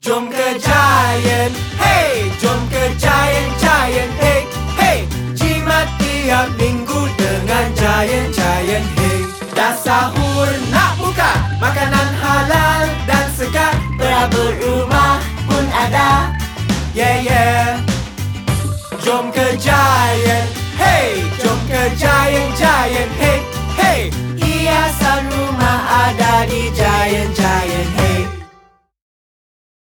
Jom ke Giant, hey! Jom ke Giant, Giant, hey! Hey! Jimat tiap minggu dengan Giant, Giant, hey! Dah sahur nak buka, makanan halal dan segar. Perabot rumah pun ada. Yeah, yeah! Jom ke Giant, hey! Jom ke Giant, Giant.